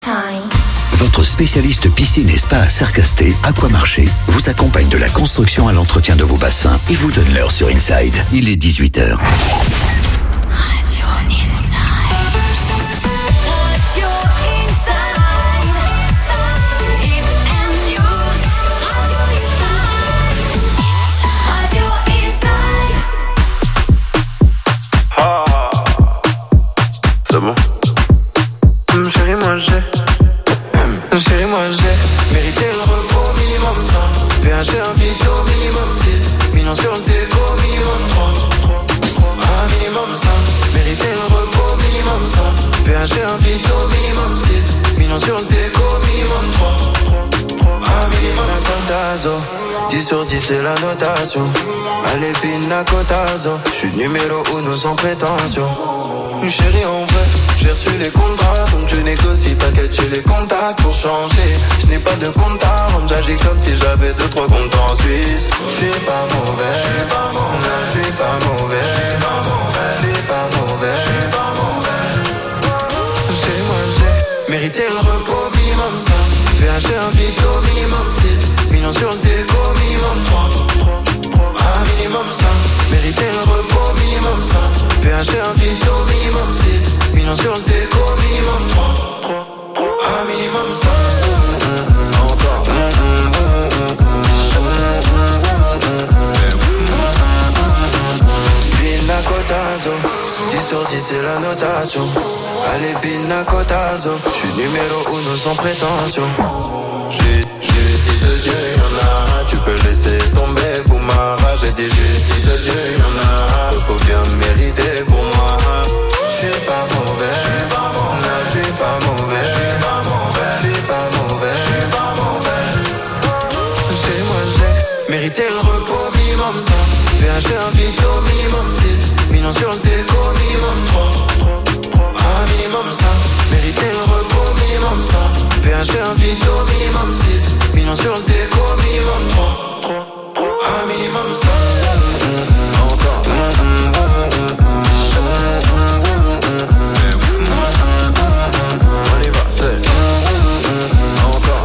Votre spécialiste piscine et spa à Sercasté, Aquamarché, vous accompagne de la construction à l'entretien de vos bassins et vous donne l'heure sur Inside. Il est 18h. Radio Inside. Radio Inside. FM News. Radio Inside. Radio Inside. Ah, c'est bon. Chérie, moi j'ai. Chérie, moi j'ai mérité le repos minimum 100. VHG un vito minimum 6. Millions sur le déco minimum 3. Ah, minimum 100. Mérité le repos minimum 100. VHG un vito minimum 6. Millions sur le déco minimum 3. Ah, minimum 100 tazo. 10 sur 10 c'est la notation. Allez, pina cotazo. J'suis numéro 1 sans prétention. Chérie, en vrai, j'ai reçu les contrats, donc je négocie, t'inquiète, j'ai les contacts pour changer. Je n'ai pas de compte à rendre, j'agis comme si j'avais 2-3 comptes en Suisse. Je suis pas mauvais, je suis pas mauvais, je suis pas mauvais, je suis pas mauvais, je suis pas mauvais, je suis pas mauvais. Chez moi, j'ai mérité le repos minimum 5. VHG un vito minimum 6. Millions sur le déco minimum 3. Ah, minimum 5. Mérité le repos minimum 5. VHG un vito minimum 6. Millions sur le déco minimum 3. Ah, minimum 5. Encore. Pina cotazo. 10 sur 10 c'est la notation. Allez, pina cotazo. J'suis numéro 1 sans prétention. Justice de Dieu, y'en a. Tu peux laisser tomber pour ma rage. J'ai dit justice de Dieu, y'en a. Repos bien mérité pour moi. J'suis pas mauvais, j'suis pas mauvais, j'suis pas mauvais, j'suis pas mauvais, j'suis pas mauvais, j'suis pas mauvais. Chez moi j'ai mérité le repos minimum 100. VHG un vito minimum 6. Millions sur le déco minimum 3. Ah, minimum 100. Mérité le repos minimum 100. VHG un vito minimum 6. Millions sur le déco minimum 3. Ah, minimum 100. Encore. On y va, c'est encore.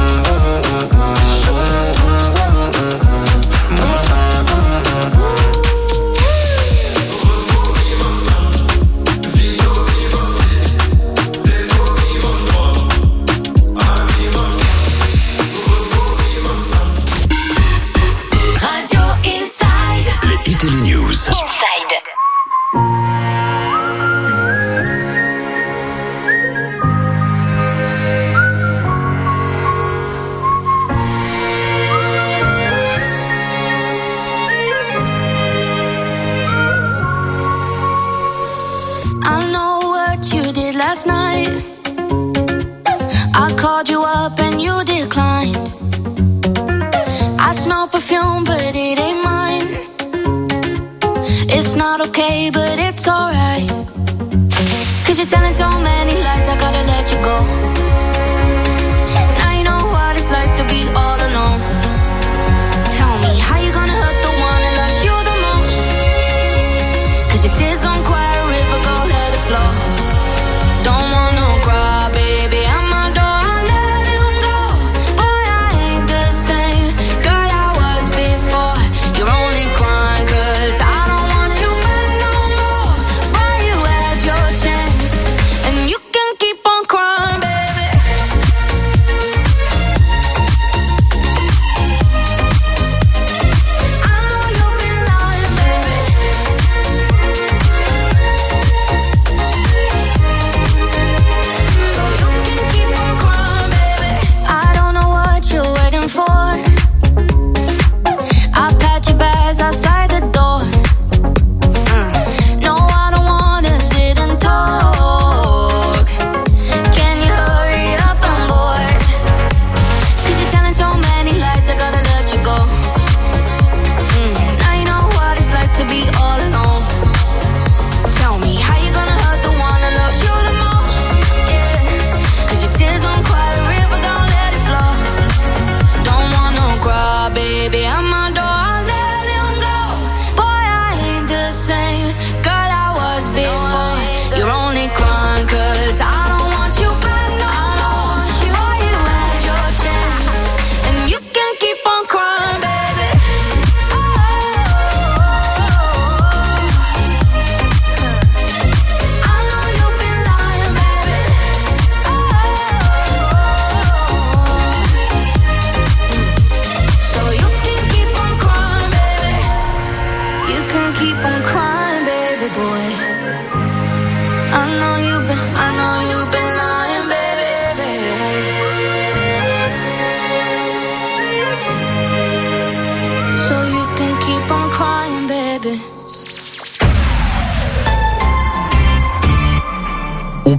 Radio Inside. Les Italy News. Inside. I know what you did last night. I called you up and you declined. I smell perfume, but it ain't mine. It's not okay, but it's alright. 'Cause you're telling so many lies, I gotta let you go. Now you know what it's like to be all alone. Tell me, how you gonna hurt the one that loves you the most? 'Cause your tears gon' quiet a river, go let it flow. Don't wanna cry, baby, I'm a door, I'll let him go. Boy, I ain't the same girl I was before. You're only crying 'cause I don't want you back no more. Boy, you had your chance, and you can keep on crying, baby.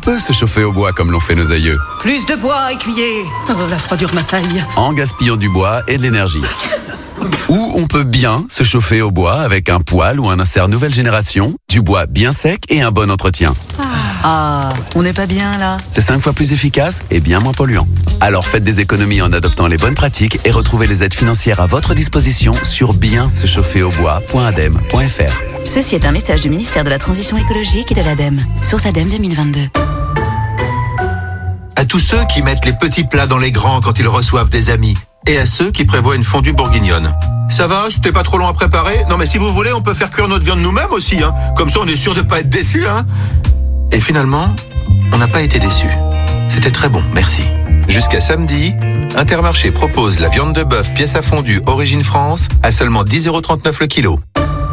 peut se chauffer au bois comme l'ont fait nos aïeux. Plus de bois, écuyer. Oh, la froidure m'assaille. En gaspillant du bois et de l'énergie. Ou on peut bien se chauffer au bois avec un poêle ou un insert nouvelle génération, du bois bien sec et un bon entretien. Ah, on n'est pas bien là. C'est 5 fois plus efficace et bien moins polluant. Alors faites des économies en adoptant les bonnes pratiques et retrouvez les aides financières à votre disposition sur bien-se-chauffer-au-bois.adem.fr. Ceci est un message du ministère de la Transition écologique et de l'ADEME. Source ADEME 2022. À tous ceux qui mettent les petits plats dans les grands quand ils reçoivent des amis. Et à ceux qui prévoient une fondue bourguignonne. Ça va, c'était pas trop long à préparer? Non mais si vous voulez, on peut faire cuire notre viande nous-mêmes aussi, hein. Comme ça on est sûr de pas être déçus, hein. Et finalement, on n'a pas été déçus. C'était très bon, merci. Jusqu'à samedi, Intermarché propose la viande de bœuf pièce à fondue Origine France à seulement 10,39 € le kilo.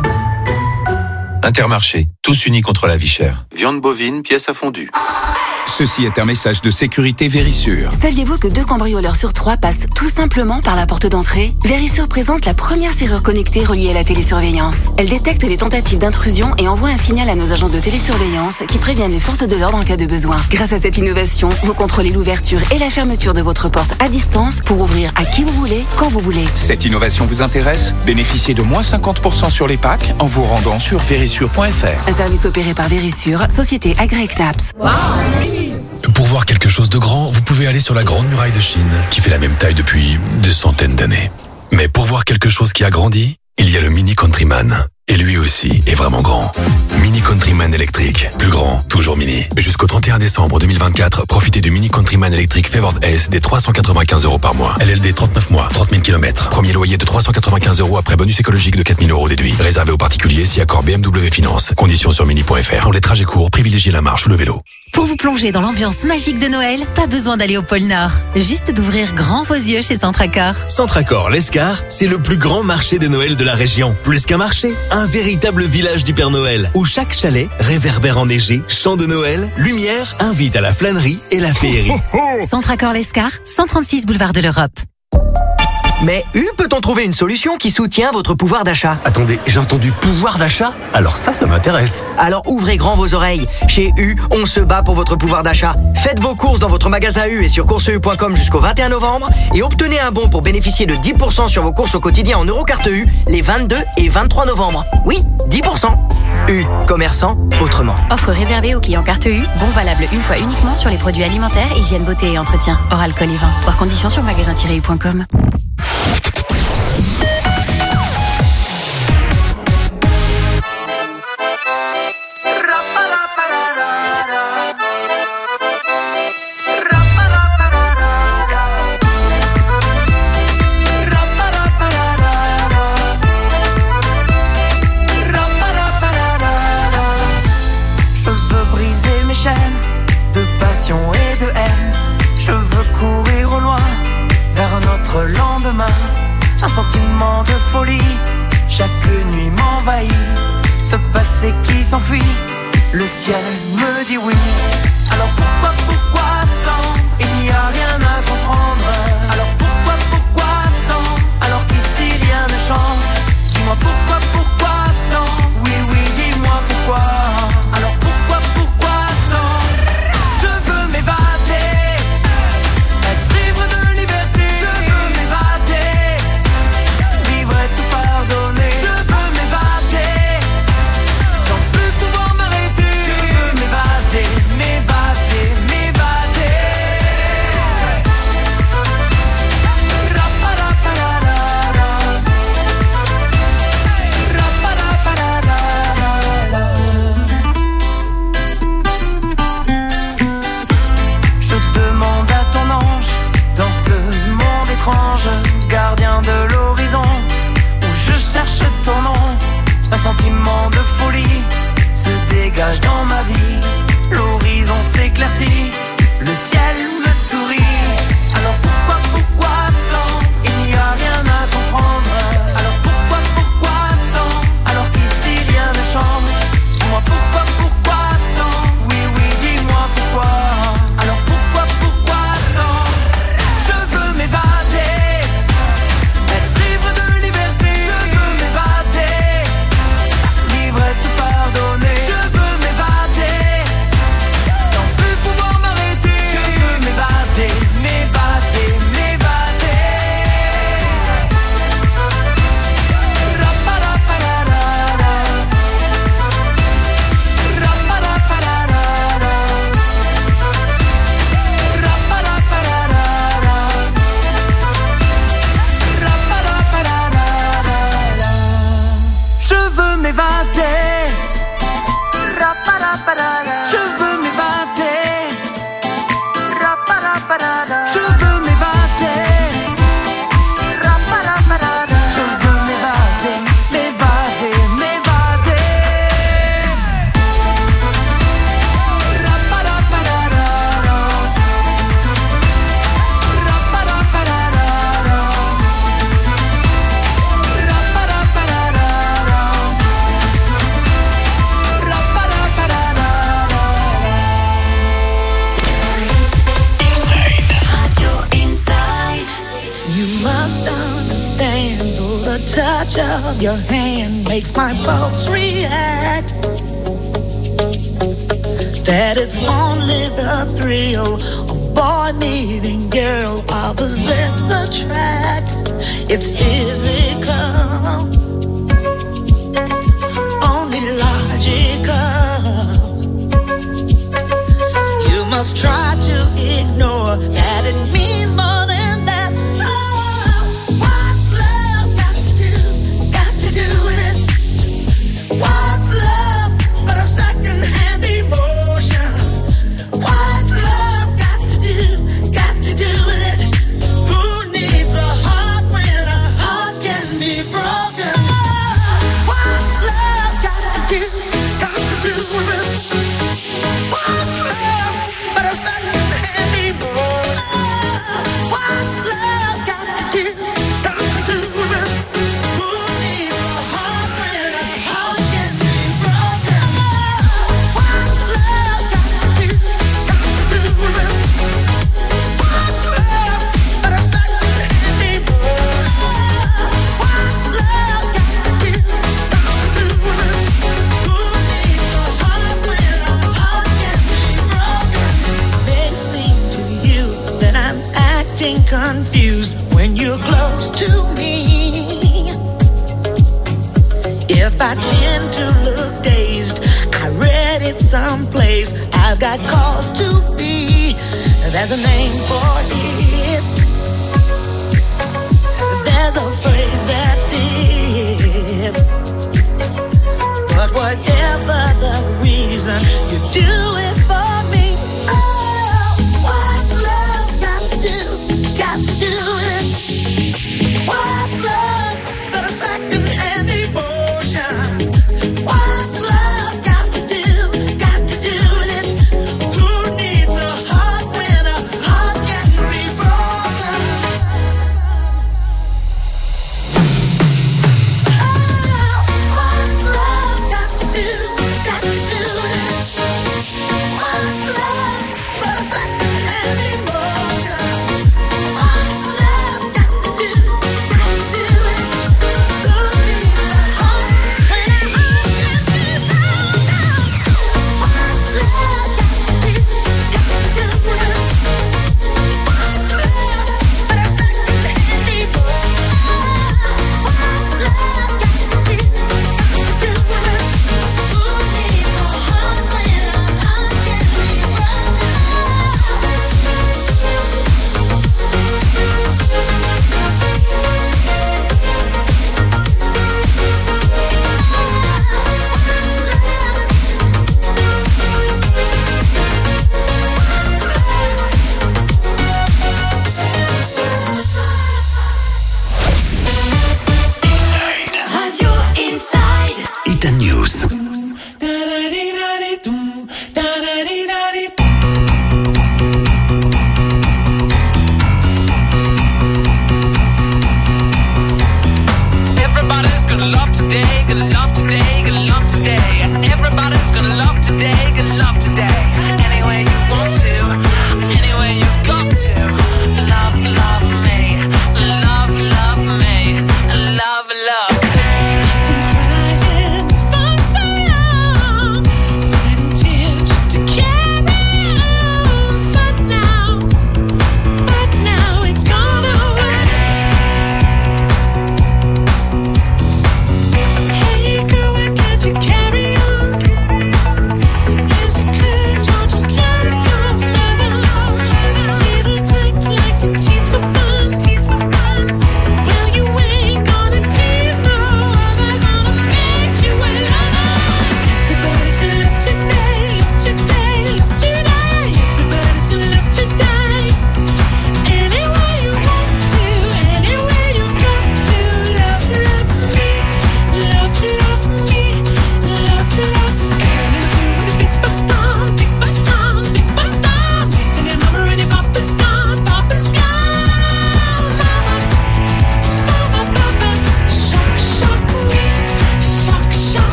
Intermarché, tous unis contre la vie chère. Viande bovine, pièce à fondue. Ceci est un message de sécurité Vérissure. Saviez-vous que 2 cambrioleurs sur 3 passent tout simplement par la porte d'entrée? Vérissure présente la première serrure connectée reliée à la télésurveillance. Elle détecte les tentatives d'intrusion et envoie un signal à nos agents de télésurveillance qui préviennent les forces de l'ordre en cas de besoin. Grâce à cette innovation, vous contrôlez l'ouverture et la fermeture de votre porte à distance pour ouvrir à qui vous voulez, quand vous voulez. Cette innovation vous intéresse? Bénéficiez de moins 50% sur les packs en vous rendant sur vérissure.fr. Un service opéré par Vérissure, société agréée CNAPS. Pour voir quelque chose de grand, vous pouvez aller sur la Grande Muraille de Chine, qui fait la même taille depuis des centaines d'années. Mais pour voir quelque chose qui a grandi, il y a le Mini Countryman. Et lui aussi est vraiment grand. Mini Countryman électrique. Plus grand, toujours mini. Jusqu'au 31 décembre 2024, profitez du Mini Countryman électrique Favored S des 395 € par mois. LLD 39 mois, 30 000 km. Premier loyer de 395 € après bonus écologique de 4 000 € déduit. Réservé aux particuliers si accord BMW Finance. Conditions sur mini.fr. Pour les trajets courts, privilégiez la marche ou le vélo. Pour vous plonger dans l'ambiance magique de Noël, pas besoin d'aller au pôle Nord. Juste d'ouvrir grand vos yeux chez Centracor. Centracor l'Escar, c'est le plus grand marché de Noël de la région. Plus qu'un marché, un véritable village du Père Noël, où chaque chalet, réverbère enneigé, chant de Noël, lumière, invite à la flânerie et la féerie. Centracor l'Escar, 136 boulevard de l'Europe. Mais peut-on trouver une solution qui soutient votre pouvoir d'achat? Attendez, j'ai entendu pouvoir d'achat? Alors ça m'intéresse. Alors ouvrez grand vos oreilles. Chez on se bat pour votre pouvoir d'achat. Faites vos courses dans votre magasin et sur courseu.com jusqu'au 21 novembre et obtenez un bon pour bénéficier de 10% sur vos courses au quotidien en Eurocarte les 22 et 23 novembre. Oui, 10%. Commerçant autrement. Offre réservée aux clients carte U, bon valable une fois uniquement sur les produits alimentaires, hygiène, beauté et entretien, hors alcool et vin. Voir conditions sur magasin-u.com. De passion et de haine, je veux courir au loin vers notre lendemain. Un sentiment de folie chaque nuit m'envahit. Ce passé qui s'enfuit, le ciel me dit oui. Alors pourquoi attendre? Il n'y a rien à comprendre. Alors pourquoi attendre? Alors qu'ici rien ne change. Dis-moi pourquoi attendre? Oui, dis-moi pourquoi. Alors pourquoi m'évader Je veux m'évader. Je veux m'évader, m'évader, m'évader. The touch of your hand makes my pulse react. That it's only the thrill of boy meeting girl, opposites attract. It's physical, only logical. You must try to ignore that it means more than that. What's love but a second-hand emotion? What's love got to do with it? Who needs a heart when a heart can be broken? What's love got to do with it? What's love but a second-hand emotion? What's love got to do with it? Who needs a heart when a heart can be broken? What's love got to do with it? What's love but a second-hand emotion? What's love got to do with it? Who needs a heart when a heart can be broken? May seem to you that I'm acting confused when you're close to me. If I tend to look dazed, I read it someplace. I've got cause to be. There's a name for it. There's a phrase that fits. But whatever the reason, you do it for me. Oh, what's love got to do with it? What's love but a second-hand emotion? What's love got to do with it? Who needs a heart when a heart can be broken? Oh, what's love got to do with it?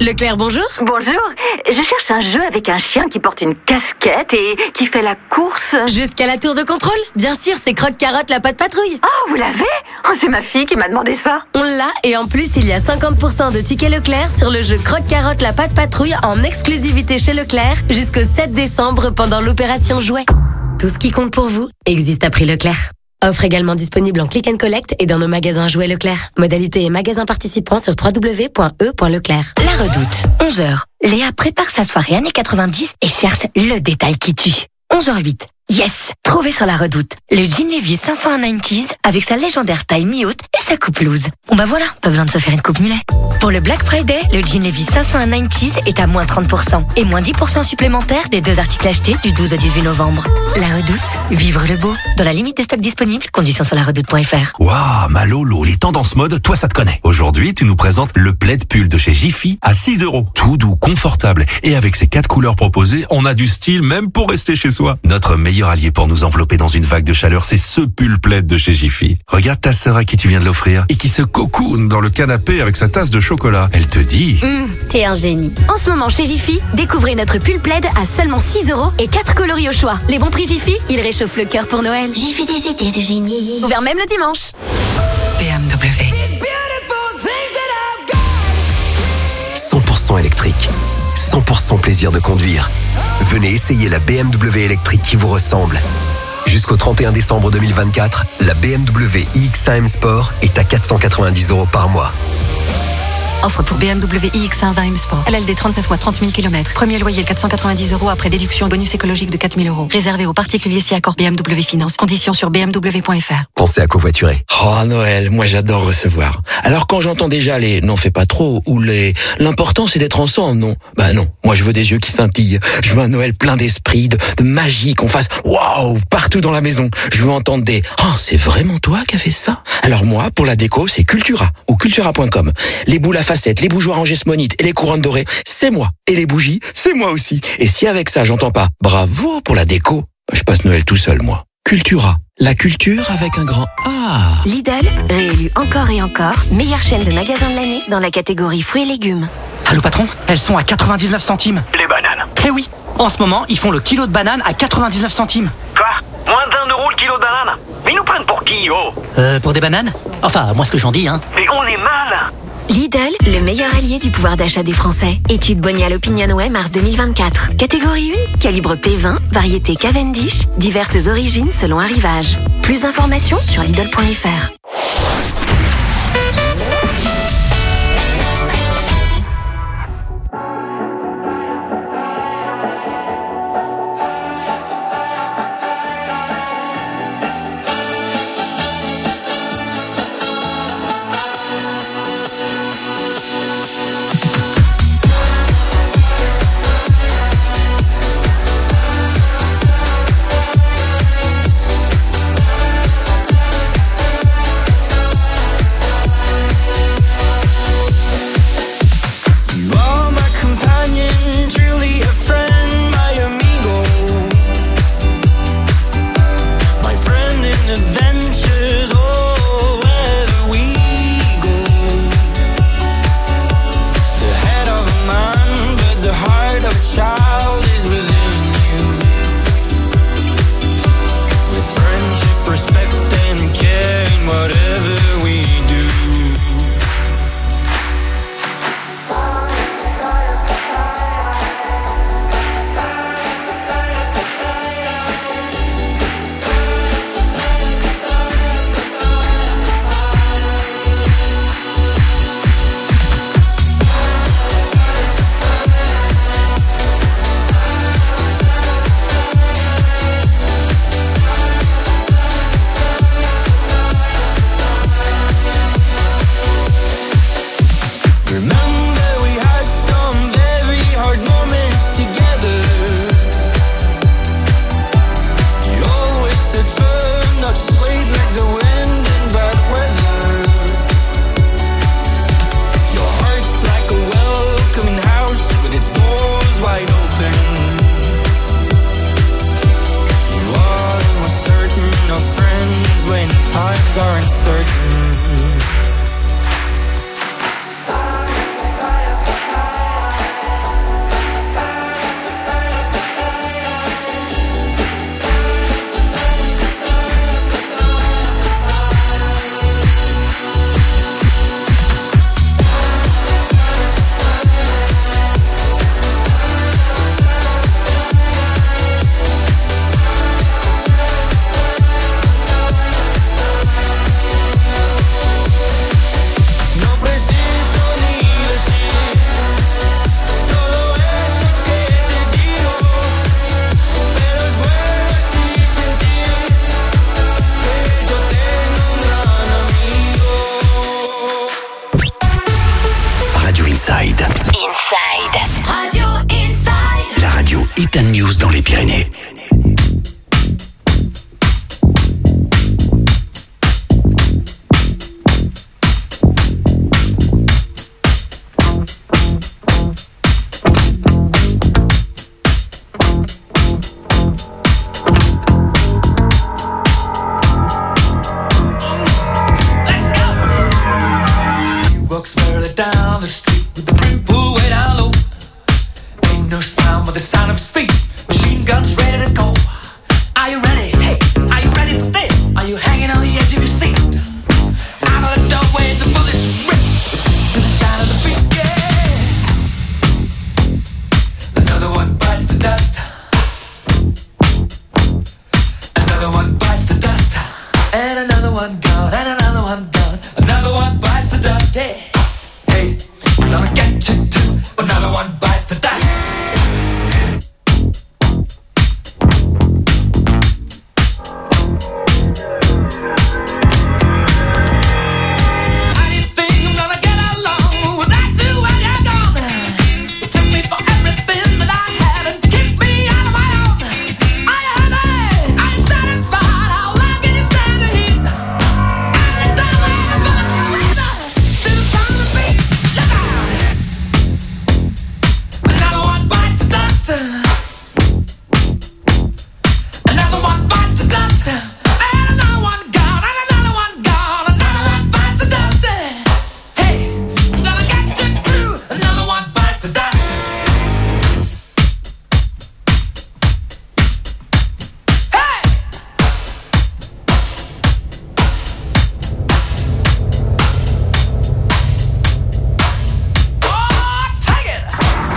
Leclerc, bonjour. Bonjour, je cherche un jeu avec un chien qui porte une casquette et qui fait la course. Jusqu'à la tour de contrôle. Bien sûr, c'est Croque-Carotte, la patte patrouille. Oh, vous l'avez? Oh, c'est ma fille qui m'a demandé ça. On l'a, et en plus, il y a 50% de tickets Leclerc sur le jeu Croque-Carotte, la patte patrouille en exclusivité chez Leclerc jusqu'au 7 décembre pendant l'opération Jouet. Tout ce qui compte pour vous existe à prix Leclerc. Offre également disponible en click and collect et dans nos magasins Jouets Leclerc. Modalité et magasins participants sur www.e.leclerc. La Redoute, 11h. Léa prépare sa soirée années 90 et cherche le détail qui tue. 11h08. Yes! Trouvé sur La Redoute. Le jean Levi's 590s avec sa légendaire taille mi-haute et sa coupe loose. Bon bah voilà, pas besoin de se faire une coupe mulet. Pour le Black Friday, le jean Levi's 590s est à moins 30% et moins 10% supplémentaires des 2 articles achetés du 12 au 18 novembre. La Redoute, vivre le beau. Dans la limite des stocks disponibles, conditions sur laredoute.fr. Waouh, ma Lolo, les tendances mode, toi ça te connaît. Aujourd'hui, tu nous présentes le plaid pull de chez Jiffy à 6 €. Tout doux, confortable et avec ses 4 couleurs proposées, on a du style même pour rester chez soi. Notre meilleur allié pour nous envelopper dans une vague de chaleur, c'est ce pull plaid de chez Jiffy. Regarde ta sœur à qui tu viens de l'offrir et qui se cocoone dans le canapé avec sa tasse de chocolat. Elle te dit... T'es un génie. En ce moment chez Jiffy, découvrez notre pull plaid à seulement 6 € et 4 coloris au choix. Les bons prix Jiffy, ils réchauffent le cœur pour Noël. Jiffy des idées de génie. Ouvert même le dimanche. BMW. 100% électrique. 100% plaisir de conduire. Venez essayer la BMW électrique qui vous ressemble. Jusqu'au 31 décembre 2024, la BMW iX1 M Sport est à 490 € par mois. Offre pour BMW iX1 20 M Sport. LLD 39 mois, 30 000 km. Premier loyer 490 € après déduction bonus écologique de 4 000 €. Réservé aux particuliers si accord BMW Finance. Conditions sur bmw.fr. Pensez à covoiturer. Oh Noël, moi j'adore recevoir. Alors quand j'entends déjà les n'en fais pas trop ou les l'important c'est d'être ensemble, non. Bah non, moi je veux des yeux qui scintillent. Je veux un Noël plein d'esprit, de magie, qu'on fasse waouh partout dans la maison. Je veux entendre des oh c'est vraiment toi qui as fait ça. Alors moi pour la déco c'est Cultura ou cultura.com. Les boules à facettes, les bougeoirs en gesmonite et les couronnes dorées, c'est moi. Et les bougies, c'est moi aussi. Et si avec ça j'entends pas bravo pour la déco, je passe Noël tout seul moi. Cultura, la culture avec un grand A. Lidl, réélu encore et encore, meilleure chaîne de magasins de l'année dans la catégorie fruits et légumes. Allô patron, elles sont à 99 centimes. Les bananes. Eh oui, en ce moment, ils font le kilo de bananes à 99 centimes. Quoi? Moins d'1 € le kilo de bananes? Mais ils nous prennent pour qui, oh? Pour des bananes? Enfin, moi ce que j'en dis, hein. Mais on est mal. Lidl, le meilleur allié du pouvoir d'achat des Français. Étude Bonial OpinionWay mars 2024. Catégorie 1, calibre P20, variété Cavendish, diverses origines selon arrivage. Plus d'informations sur Lidl.fr. Spartan News dans les Pyrénées. Down the street with the brim pulled way down low. Ain't no sound but the sound of his feet. Machine guns ready to go. Are you ready? Hey, are you ready for this? Are you hanging on the edge of your seat? Out of the doorway, the bullets rip to the sound of the beat. Yeah. Another one bites the dust. Another one bites the dust. And another one gone. And another one done. Another one bites the dust. Hey. Hey, I'm gonna get you too. Another one bites the dust. How do you think I'm gonna get along without you when you're gone? You took me for everything that I had and kicked me out of my own. Are you happy? Are you satisfied? How long can you stand the heat? Out of the doorway, the bullets rip to the sound of the beat. Another one bites the dust. Another one bites the dust. And another one gone. And another one gone. Another one bites the dust. Hey, I'm gonna get you too. Another one bites the dust. Hey! Oh, take it!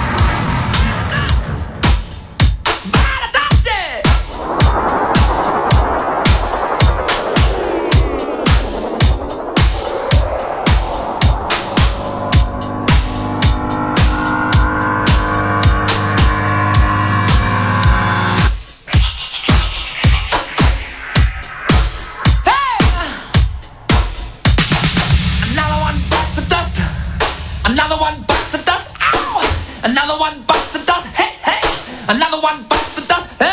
Another one bites the dust. Another one bites the dust. Ow! Another one bites the dust. Hey, hey! Another one bites the dust. Hey!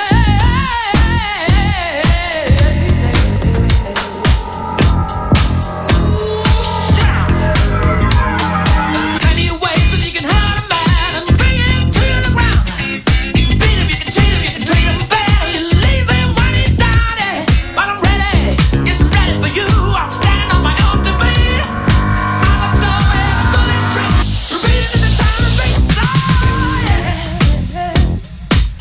Ooh, shit. Plenty of ways that you can hurt a man and bring him to the ground. You can beat him, you can cheat him, you can treat him bad. You leave him when he's down. But I'm ready. Yes, I'm ready for you. I'm standing on my own to beat. Out of the doorway, the bullets rip. Repeating in the sound of beats. Oh, yeah.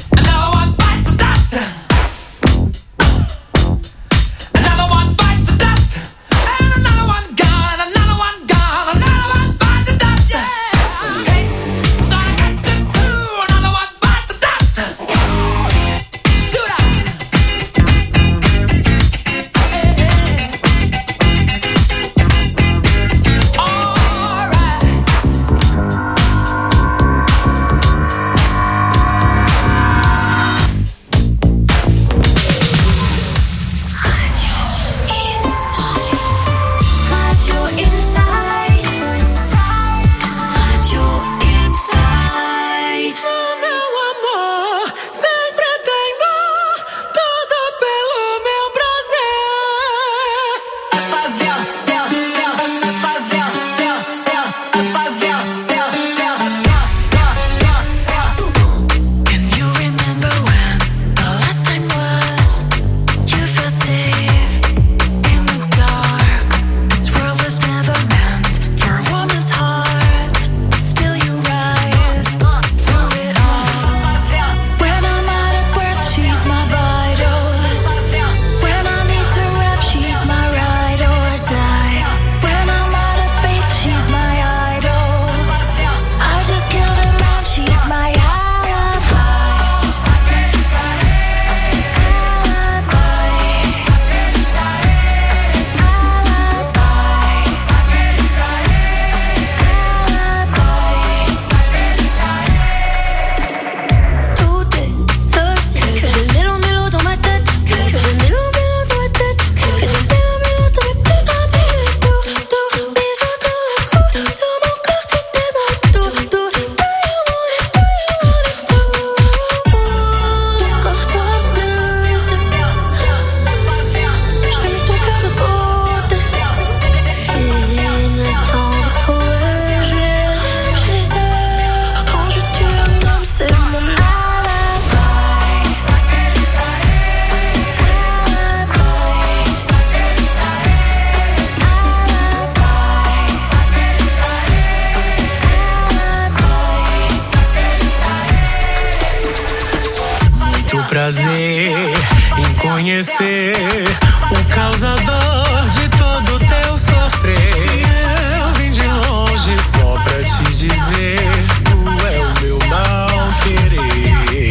prazer em conhecer o causador de todo o teu sofrer. Eu vim de longe só pra te dizer, tu é o meu não querer.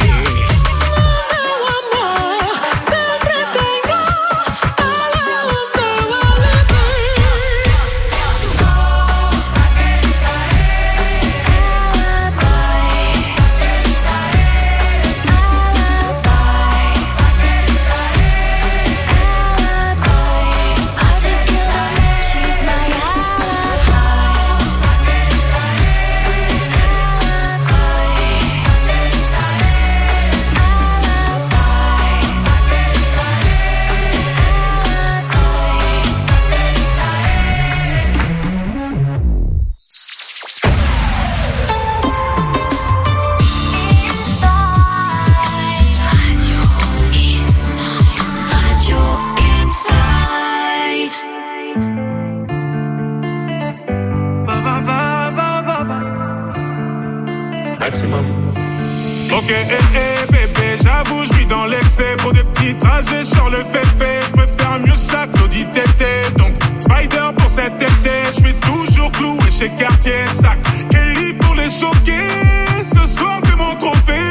Ok, bébé, j'avoue, je vis dans l'excès. Pour des petits trajets sur le féfé, je préfère mieux ça que l'audit tété. Donc, Spider pour cet été, je suis toujours cloué chez Cartier Sac. Kelly pour les choquer, ce soir t'es mon trophée.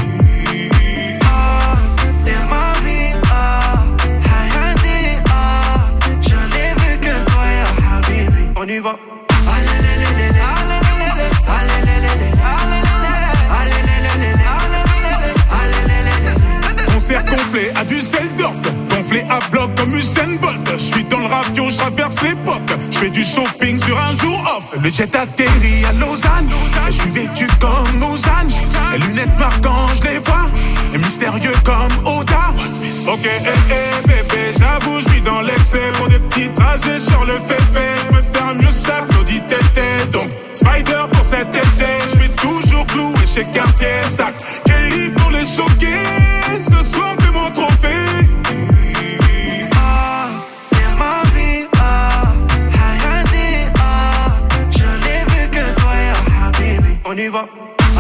T'es ma vie, Hayati, je n'ai vu que toi, ya Habibi. On y va. Concert complet à Düsseldorf, gonflé à bloc comme Usain Bolt. Je suis dans le ravio, je traverse l'époque. Je fais du shopping sur un jour off. Le jet atterrit à Lausanne, et je suis vêtu comme Lausanne. Les lunettes noires quand je les vois, et mystérieux comme Oda. Ok, bébé, j'avoue, je vis dans l'excès. Pour des petits trajets sur le féfé, je préfère mieux ça que l'audit tété. Donc, Spider pour cet été, je suis toujours cloué chez Cartier Sac. Kelly pour les choquer, ce soir t'es mon trophée. T'es ma vie, Hayati, je n'ai vu que toi, ya Habibi. On y va.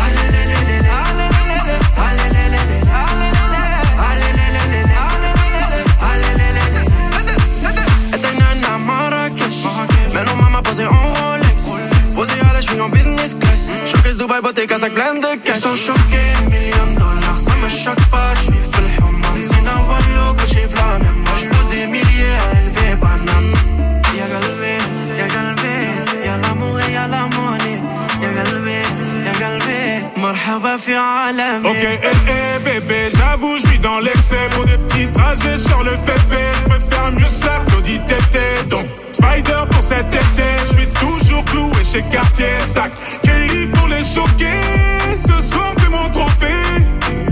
Maintenant maman posée en Rolex, posée à la cheville en business class. Showcase Dubaï, beauté, Kazakh, plein de cash. Ils sont choqués, $1 million, ça me choque pas, j'suis full human. C'est un wallo que j'ai flammé, moi j'pose des milliers à élever banane. Y'a galvé, y'a l'amour et y'a la monnaie. Y'a galvé, marhaba fi alami. Ok, bébé, j'avoue, je vis dans l'excès. Pour des petits trajets sur le féfé, je préfère mieux ça que l'audit tété. Donc, Spider pour cet été, je suis toujours cloué chez Cartier Sac. Kelly pour les choquer, ce soir t'es mon trophée.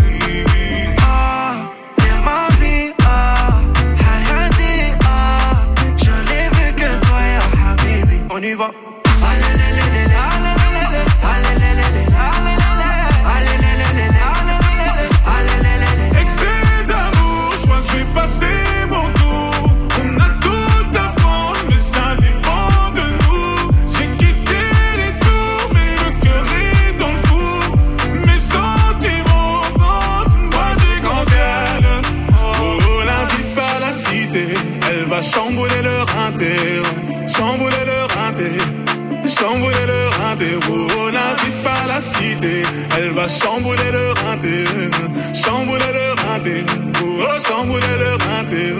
T'es ma vie, Hayati, je n'ai vu que toi, ya Habibi. On y va. Excès d'amour, je crois que je vais passer mon tour. On a tout à prendre, mais ça dépend de nous. J'ai quitté les tours, mais le cœur est dans le four. Mes sentiments montent, moi j'ai grandi. Oh, la vie par la cité, elle va chambouler leur inter. Chambouler leur inter. Chambouler leur inter. Oh, la vie par la cité, elle va chambouler leur inter. Chambouler leur inter. Oh, chambouler leur inter.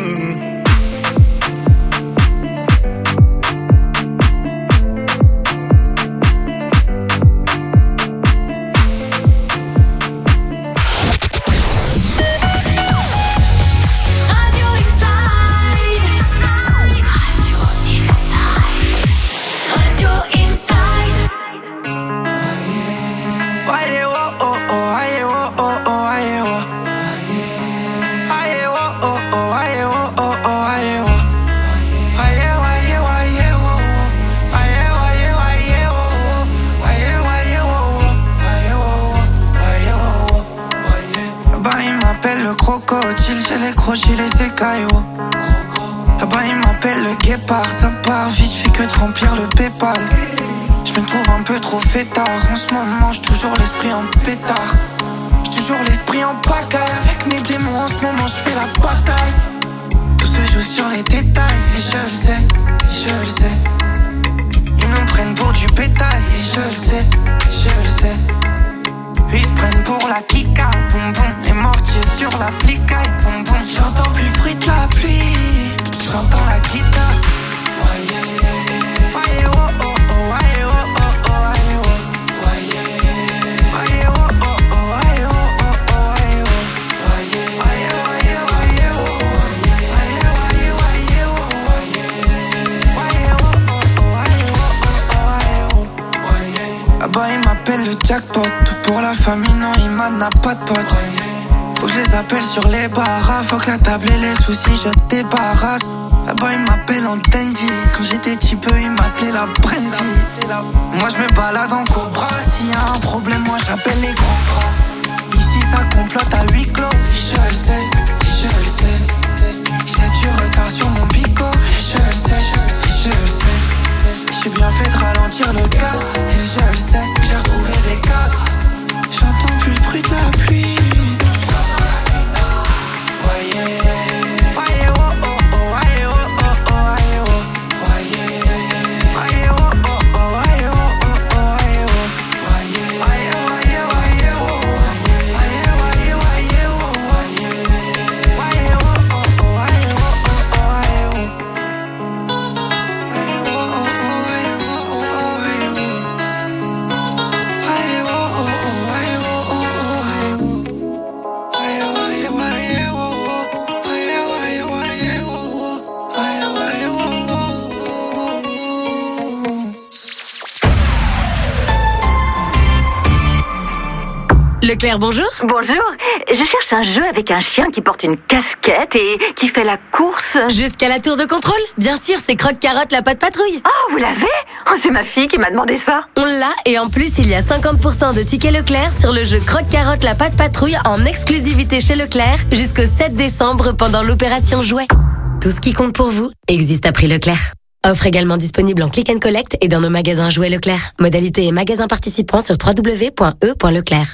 Crocodile chez les crochets, les écailles. Là-bas il m'appelle le guépard, ça part vite, je fais que de remplir le Paypal. Je me trouve un peu trop fêtard, en ce moment j'ai toujours l'esprit en pétard. toujours l'esprit en pagaille. Avec mes démons en ce moment je fais la bataille. Tout se joue sur les détails. Et je le sais, je le sais. Ils nous prennent pour du bétail. Et je le sais, je le sais. Ils se prennent pour la kika, boum boum. Les mortiers sur la flicaille, boum boum. J'entends plus le bruit de la pluie, j'entends la guitare. Waye oh oh oh, waye oh oh oh, waye oh. Waye oh oh oh, waye oh oh oh, waye oh. Waye waye waye oh, waye waye oh. Waye oh oh oh, waye oh. Là-bas il m'appelle le jackpot. Tout pour la famille, non il n'a pas de pote. Faut que je les appelle sur les barras. Faut que la table et les soucis je débarrasse. Là-bas il m'appelle en dandy. Quand j'étais petit peu il m'appelait la brandy. Moi je me balade en cobra. S'il y a un problème moi j'appelle les grands bras. Ici ça complote à huis clos. Et je le sais, je le sais. J'ai du retard sur mon bico. Et je le sais, je le sais. J'ai bien fait de ralentir le gaz. Et je le sais, j'ai retrouvé des cases. J'entends plus le bruit de la pluie. Leclerc, bonjour. Bonjour. Je cherche un jeu avec un chien qui porte une casquette et qui fait la course. Jusqu'à la tour de contrôle. Bien sûr, c'est Croque-Carotte, la patte patrouille. Oh, vous l'avez? Oh, c'est ma fille qui m'a demandé ça. On l'a, et en plus, il y a 50% de tickets Leclerc sur le jeu Croque-Carotte, la patte patrouille en exclusivité chez Leclerc jusqu'au 7 décembre pendant l'opération Jouet. Tout ce qui compte pour vous existe à prix Leclerc. Offre également disponible en click and collect et dans nos magasins Jouets Leclerc. Modalité et magasins participants sur www.e.leclerc.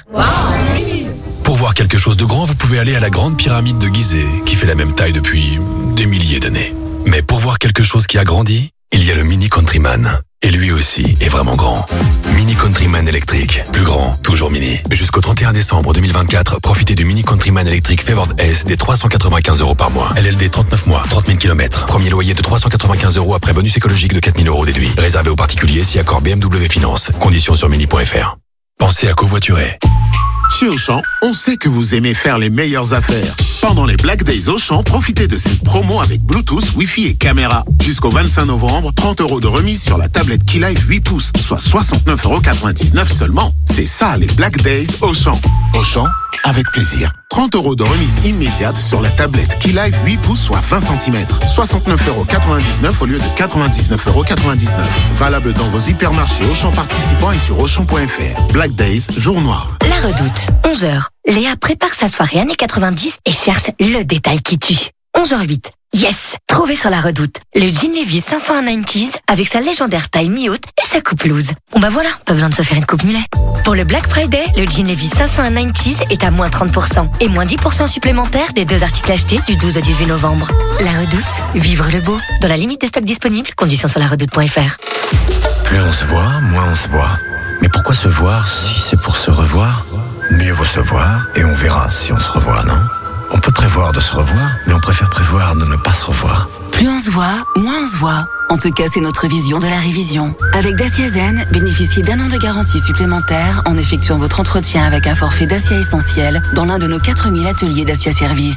Pour voir quelque chose de grand, vous pouvez aller à la grande pyramide de Gizeh, qui fait la même taille depuis des milliers d'années. Mais pour voir quelque chose qui a grandi, il y a le Mini Countryman. Et lui aussi est vraiment grand. Mini Countryman électrique. Plus grand, toujours mini. Jusqu'au 31 décembre 2024, profitez du Mini Countryman électrique Favored S des 395 € par mois. LLD 39 mois, 30 000 km. Premier loyer de 395 € après bonus écologique de 4 000 € déduit. Réservé aux particuliers si accord BMW Finance. Conditions sur mini.fr. Pensez à covoiturer. Chez Auchan, on sait que vous aimez faire les meilleures affaires. Pendant les Black Days Auchan, profitez de cette promo avec Bluetooth, Wi-Fi et caméra. Jusqu'au 25 novembre, 30 € de remise sur la tablette Keylife 8 pouces, soit 69,99 € seulement. C'est ça les Black Days Auchan. Auchan, avec plaisir. 30 € de remise immédiate sur la tablette Keylife 8 pouces, soit 20 cm. 69,99 € au lieu de 99,99 €. Valable dans vos hypermarchés Auchan participants et sur Auchan.fr. Black Days, jour noir. La Redoute, 11h. Léa prépare sa soirée années 90 et cherche le détail qui tue. 11h08. Yes! Trouvé sur la Redoute. Le jean Levi's 590s avec sa légendaire taille mi-haute et sa coupe loose. Bon bah voilà, pas besoin de se faire une coupe mulet. Pour le Black Friday, le jean Levi's 590s est à moins 30% et moins 10% supplémentaires des 2 articles achetés du 12 au 18 novembre. La Redoute, vivre le beau. Dans la limite des stocks disponibles, conditions sur laredoute.fr. Plus on se voit, moins on se voit. Mais pourquoi se voir si c'est pour se revoir? Mieux vaut se voir et on verra si on se revoit, non? On peut prévoir de se revoir, mais on préfère prévoir de ne pas se revoir. Plus on se voit, moins on se voit. En tout cas, c'est notre vision de la révision. Avec Dacia Zen, bénéficiez d'1 an de garantie supplémentaire en effectuant votre entretien avec un forfait Dacia Essentiel dans l'un de nos 4000 ateliers Dacia Service.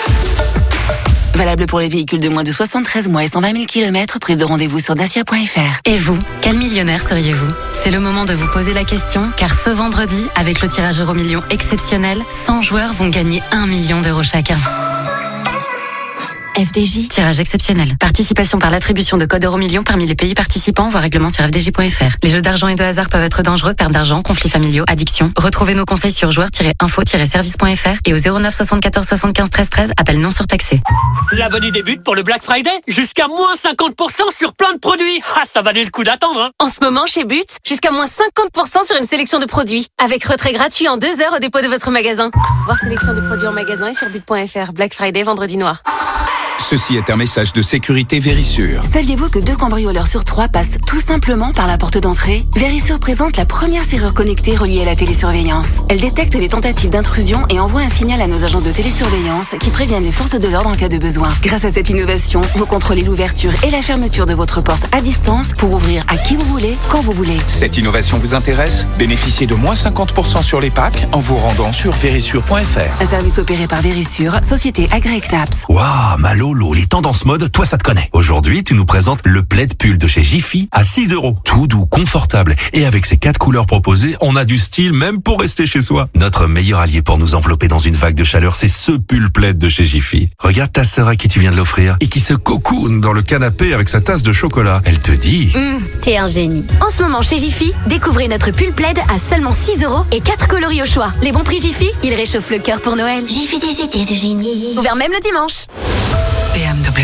Valable pour les véhicules de moins de 73 mois et 120 000 km, prise de rendez-vous sur dacia.fr. Et vous, quel millionnaire seriez-vous? C'est le moment de vous poser la question, car ce vendredi, avec le tirage Euro-Million exceptionnel, 100 joueurs vont gagner 1 million € chacun. FDJ. Tirage exceptionnel. Participation par l'attribution de code €millions parmi les pays participants. Voir règlement sur fdj.fr. Les jeux d'argent et de hasard peuvent être dangereux. Perte d'argent, conflits familiaux, addiction. Retrouvez nos conseils sur joueurs-info-service.fr et au 09 74 75 13 13. Appel non surtaxé. La bonne idée débute pour le Black Friday. Jusqu'à moins 50% sur plein de produits. Ah, ça valait le coup d'attendre, hein. En ce moment, chez But, jusqu'à moins 50% sur une sélection de produits. Avec retrait gratuit en 2 heures au dépôt de votre magasin. Voir sélection de produits en magasin et sur but.fr. Black Friday, vendredi noir. Ceci est un message de sécurité Verisure. Saviez-vous que 2 cambrioleurs sur 3 passent tout simplement par la porte d'entrée? Verisure présente la première serrure connectée reliée à la télésurveillance. Elle détecte les tentatives d'intrusion et envoie un signal à nos agents de télésurveillance qui préviennent les forces de l'ordre en cas de besoin. Grâce à cette innovation, vous contrôlez l'ouverture et la fermeture de votre porte à distance pour ouvrir à qui vous voulez, quand vous voulez. Cette innovation vous intéresse? Bénéficiez de moins 50% sur les packs en vous rendant sur verisure.fr. Un service opéré par Verisure, société agréée CNAPS. Waouh, Malo, les tendances mode, toi ça te connaît. Aujourd'hui, tu nous présentes le plaid pull de chez Jiffy à 6 €. Tout doux, confortable. Et avec ses 4 couleurs proposées, on a du style même pour rester chez soi. Notre meilleur allié pour nous envelopper dans une vague de chaleur, c'est ce pull plaid de chez Jiffy. Regarde ta sœur à qui tu viens de l'offrir et qui se cocoone dans le canapé avec sa tasse de chocolat. Elle te dit... T'es un génie. En ce moment, chez Jiffy, découvrez notre pull plaid à seulement 6 € et 4 coloris au choix. Les bons prix Jiffy, ils réchauffent le cœur pour Noël. Jiffy des idées de génie. Ouvert même le dimanche. BMW.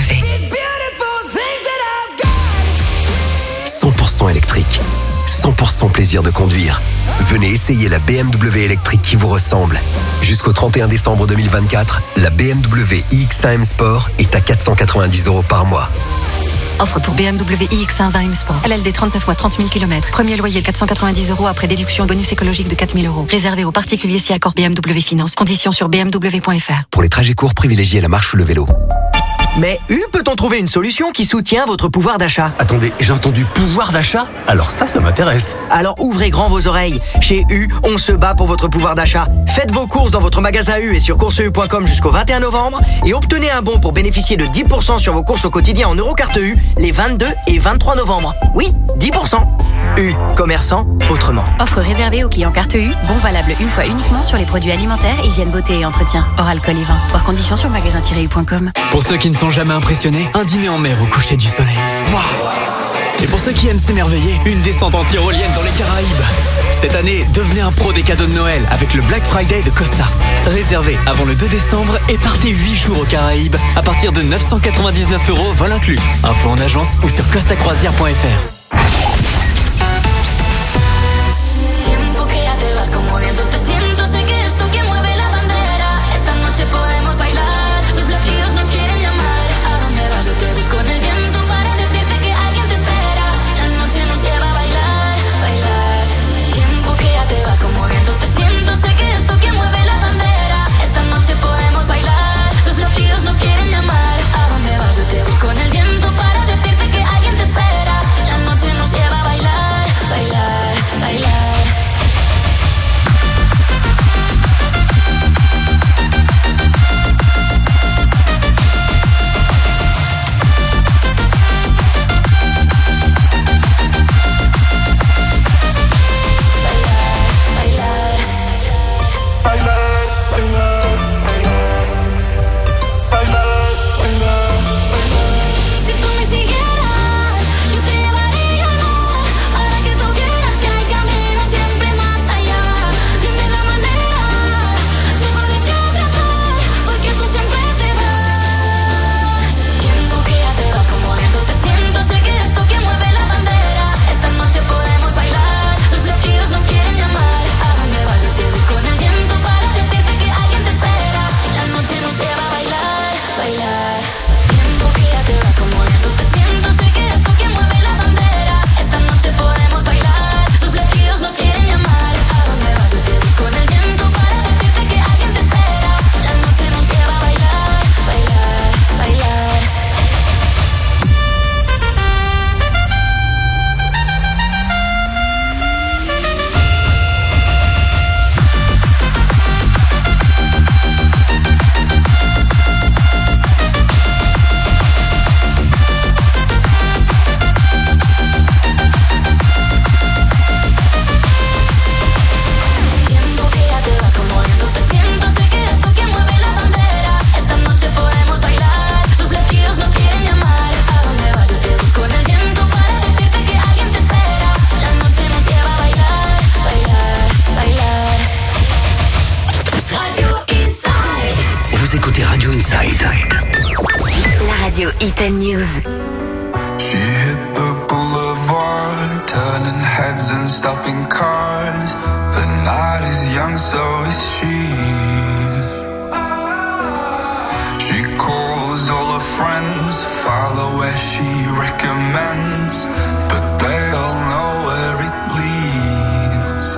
100% électrique. 100% plaisir de conduire. Venez essayer la BMW électrique qui vous ressemble. Jusqu'au 31 décembre 2024, la BMW iX1 M Sport est à 490 € par mois. Offre pour BMW iX1 20 M Sport. LLD 39 mois 30 000 km. Premier loyer 490 € après déduction bonus écologique de 4 000 €. Réservé aux particuliers si accord BMW Finance. Conditions sur bmw.fr. Pour les trajets courts, privilégiez la marche ou le vélo. Mais peut-on trouver une solution qui soutient votre pouvoir d'achat? Attendez, j'ai entendu pouvoir d'achat? Alors ça m'intéresse. Alors ouvrez grand vos oreilles. Chez U, on se bat pour votre pouvoir d'achat. Faites vos courses dans votre magasin U et sur courseu.com jusqu'au 21 novembre et obtenez un bon pour bénéficier de 10% sur vos courses au quotidien en Eurocarte U les 22 et 23 novembre. Oui, 10%. U, commerçant autrement. Offre réservée aux clients carte U. Bon valable une fois uniquement sur les produits alimentaires, hygiène, beauté et entretien. Hors alcool et vin. Voir conditions sur magasin-u.com. Pour ceux qui ne sont jamais impressionnés, un dîner en mer au coucher du soleil. Waouh! Et pour ceux qui aiment s'émerveiller, une descente en tyrolienne dans les Caraïbes. Cette année, devenez un pro des cadeaux de Noël avec le Black Friday de Costa. Réservez avant le 2 décembre et partez 8 jours aux Caraïbes à partir de 999 €, vol inclus. Info en agence ou sur costacroisière.fr. Con el viento para decirte que alguien te espera. La noche Hit and News. She hit the boulevard, turning heads and stopping cars. The night is young, so is she. She calls all her friends, follow where she recommends, but they all know where it leads.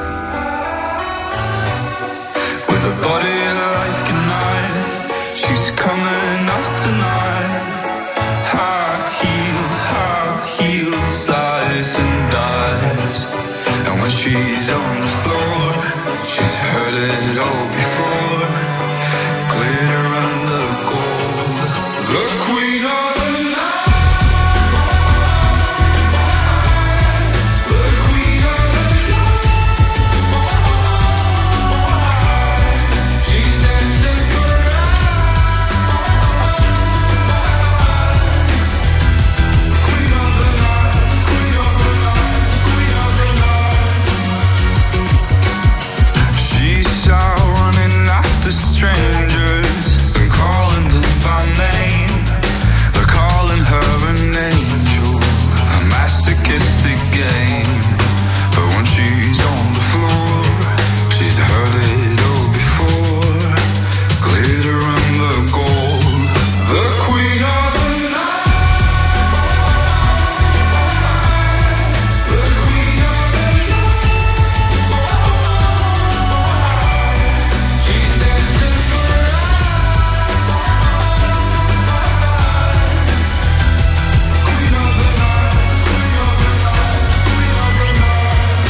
With a body like a knife, she's coming up tonight. High heeled, slides and dives. And when she's on the floor, she's heard it all before. Glitter and the gold, the queen of the night. The queen of the night. She's dancing for queen of the night, queen of the night, queen of the night. She's out running after strangers and calling them by name. They're calling her an angel, a masochistic game. But when she's on the floor, she's heard it all before. Glitter and the gold, the queen of the night. The queen of the night. She's dancing for queen of the night, queen of the night, queen of the night.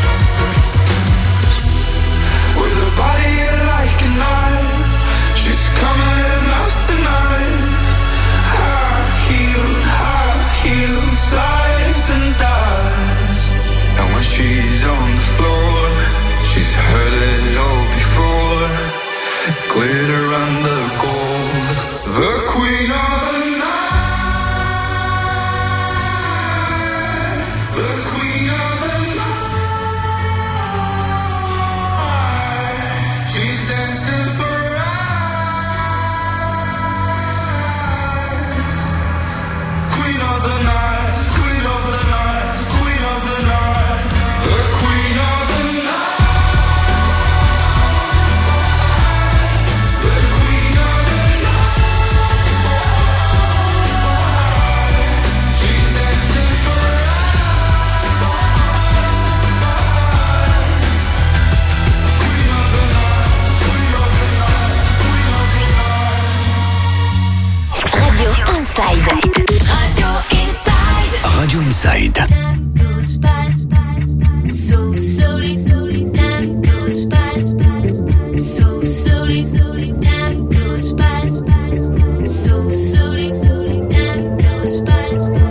With a body like a knife, she's coming out tonight. High heeled, slides and dives. And when she's on the floor, she's heard it all before. Glitter and the gold, the queen of the night. The queen of the night. She's dancing for eyes. Queen of the night, queen of the night, queen of the night. The queen of the night. The queen of the night. She's dancing for queen of the night, queen of the night, queen of the night. Radio Inside. Radio Inside. Radio Inside. Time goes by so slowly. Time goes by so slowly. Time goes by so slowly. Time goes by.